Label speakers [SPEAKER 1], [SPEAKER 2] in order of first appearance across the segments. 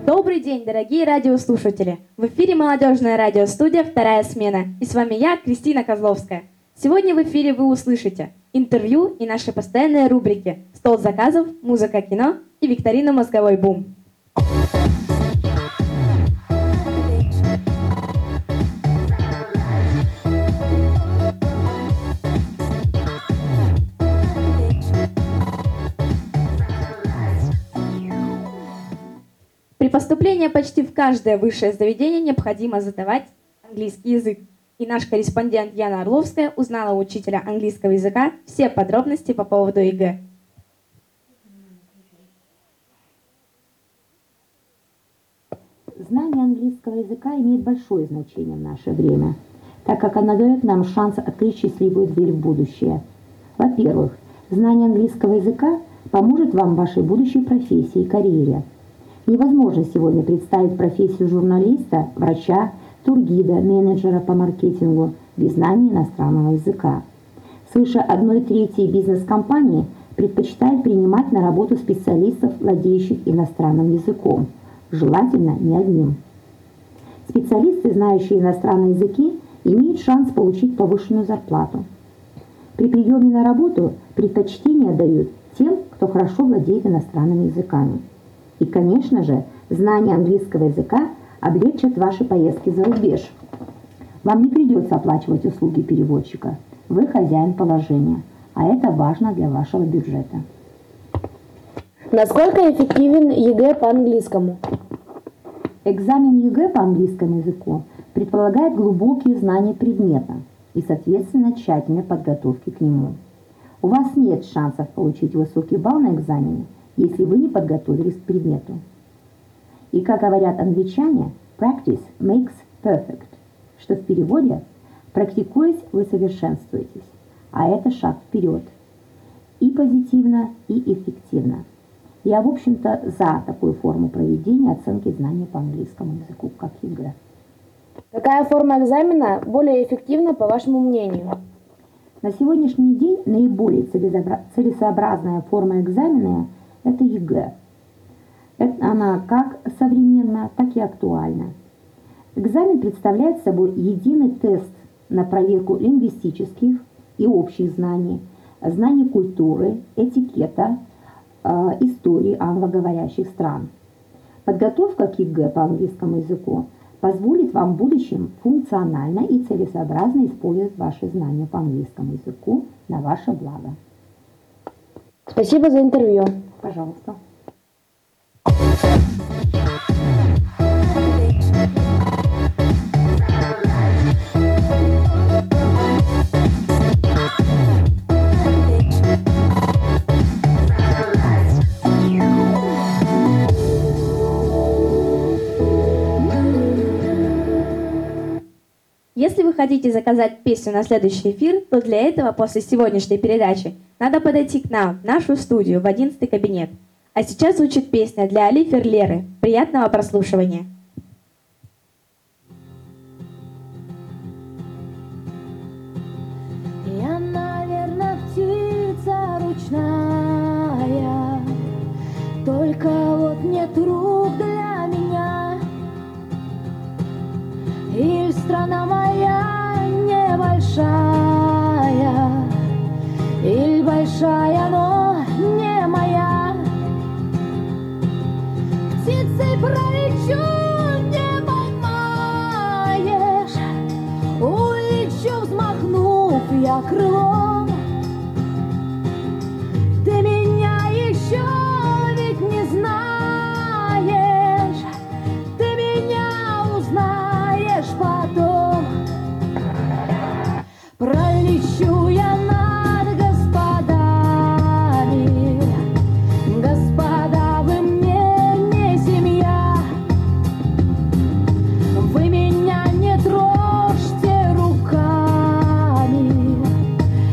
[SPEAKER 1] Добрый день, дорогие радиослушатели! В эфире молодежная радиостудия «Вторая смена». И с вами я, Кристина Козловская. Сегодня в эфире вы услышите интервью и наши постоянные рубрики «Стол заказов», «Музыка, кино» и викторину «Мозговой бум». При поступлении почти в каждое высшее заведение необходимо задавать английский язык. И наш корреспондент Яна Орловская узнала у учителя английского языка все подробности по поводу ЕГЭ.
[SPEAKER 2] Знание английского языка имеет большое значение в наше время, так как оно дает нам шанс открыть счастливую дверь в будущее. Во-первых, знание английского языка поможет вам в вашей будущей профессии и карьере. Невозможно сегодня представить профессию журналиста, врача, тургида, менеджера по маркетингу без знания иностранного языка. Свыше 1/3 бизнес-компаний предпочитает принимать на работу специалистов, владеющих иностранным языком, желательно не одним. Специалисты, знающие иностранные языки, имеют шанс получить повышенную зарплату. При приеме на работу предпочтение дают тем, кто хорошо владеет иностранными языками. И, конечно же, знание английского языка облегчит ваши поездки за рубеж. Вам не придется оплачивать услуги переводчика. Вы хозяин положения, а это важно для вашего бюджета.
[SPEAKER 3] Насколько эффективен ЕГЭ по английскому?
[SPEAKER 2] Экзамен ЕГЭ по английскому языку предполагает глубокие знания предмета и, соответственно, тщательной подготовки к нему. У вас нет шансов получить высокий балл на экзамене, если вы не подготовились к предмету. И, как говорят англичане, practice makes perfect, что в переводе «практикуясь, вы совершенствуетесь», а это шаг вперед. И позитивно, и эффективно. Я, в общем-то, за такую форму проведения оценки знаний по английскому языку, как ЕГЭ.
[SPEAKER 3] Какая форма экзамена более эффективна, по вашему мнению?
[SPEAKER 2] На сегодняшний день наиболее целесообразная форма экзамена – это ЕГЭ. Она как современна, так и актуальна. Экзамен представляет собой единый тест на проверку лингвистических и общих знаний, знаний культуры, этикета, истории англоговорящих стран. Подготовка к ЕГЭ по английскому языку позволит вам в будущем функционально и целесообразно использовать ваши знания по английскому языку на ваше благо.
[SPEAKER 3] Спасибо за интервью.
[SPEAKER 2] Пожалуйста.
[SPEAKER 1] Если вы хотите заказать песню на следующий эфир, то для этого после сегодняшней передачи надо подойти к нам, в нашу студию, в 11-й кабинет. А сейчас звучит песня для Али Ферлеры. Приятного прослушивания!
[SPEAKER 4] Я, наверное, птица ручная, только вот нет рук для меня. И страна моя небольшая, или большая, но не моя. Птицей пролечу, не поймаешь, улечу, взмахнув я крылом. Ты меня еще ведь не знаешь, ты меня узнаешь потом. Пролечу я над господами, господа, вы мне не семья. Вы меня не трожьте руками,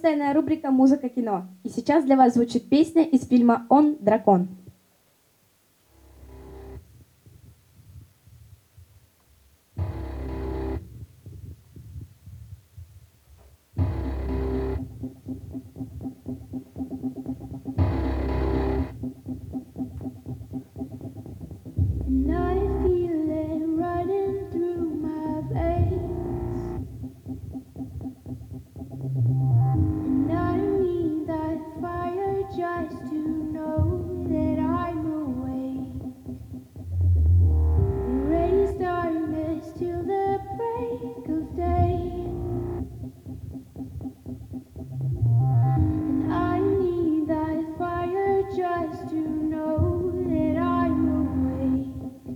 [SPEAKER 1] постоянная рубрика «Музыка кино». И сейчас для вас звучит песня из фильма «Он, дракон».
[SPEAKER 4] And I feel it running through my veins. And I need that fire just to know that I'm awake. Erase darkness till the break of day. And I need that fire just to know that I'm awake.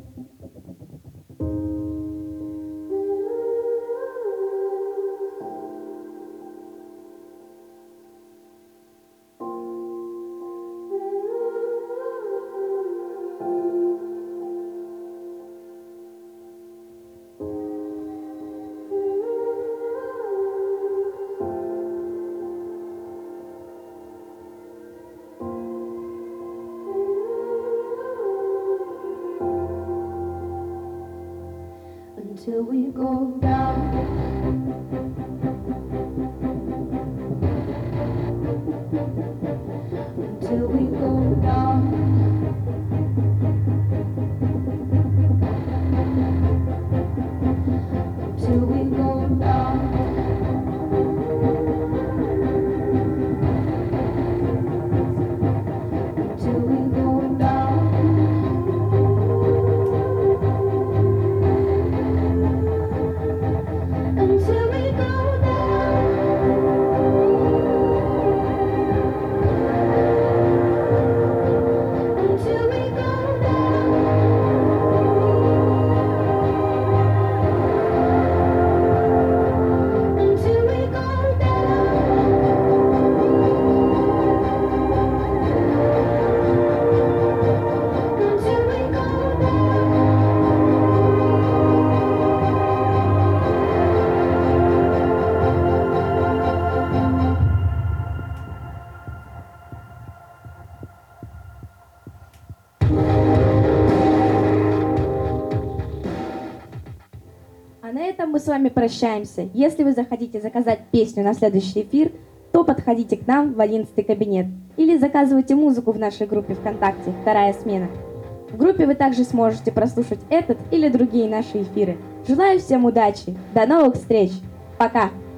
[SPEAKER 4] Until we go down. Until we go down. Until we go down. Until we go down. Until we go down. Until we go down. Until we go down. Until we go
[SPEAKER 1] А на этом мы с вами прощаемся. Если вы захотите заказать песню на следующий эфир, то подходите к нам в 11 кабинет или заказывайте музыку в нашей группе ВКонтакте «Вторая смена». В группе вы также сможете прослушать этот или другие наши эфиры. Желаю всем удачи. До новых встреч. Пока.